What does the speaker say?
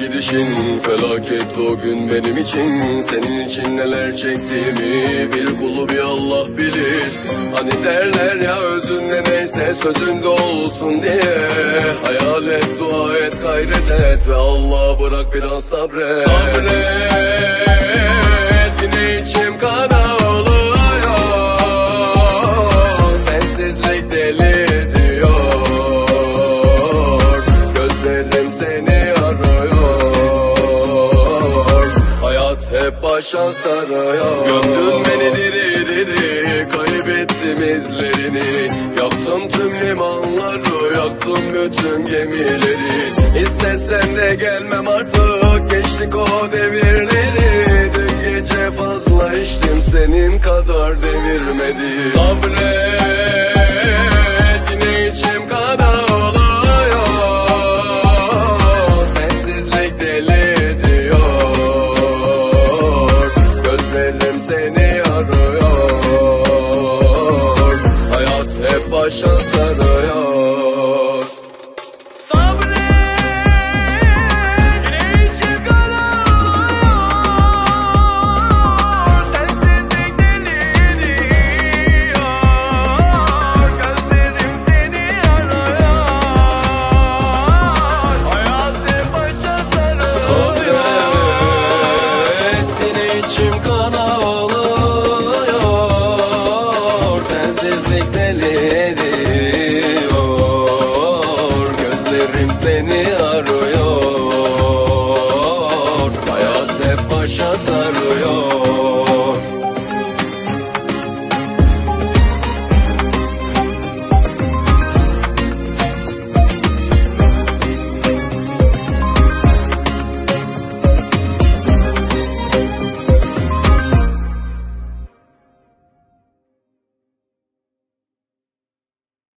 gidişin felaket o gün benim için. Senin için neler çektiğimi bir kulu bir Allah bilir. Hani derler ya özünde neyse sözünde olsun diye. Hayal et, dua et, gayret et ve Allah'a bırak biraz sabret. Sabret, yine içim kan ağlıyor. Sensizlik deli diyor. Gözlerim seni arıyor. Hayat hep başa sarıyor. Gömdün beni diri diri, kaybettim izlerini. Yaktım tüm limanları, yaktım bütün gemileri. İstesen de gelmem artık, geçtik o devirleri. Dün gece fazla içtim senin kadar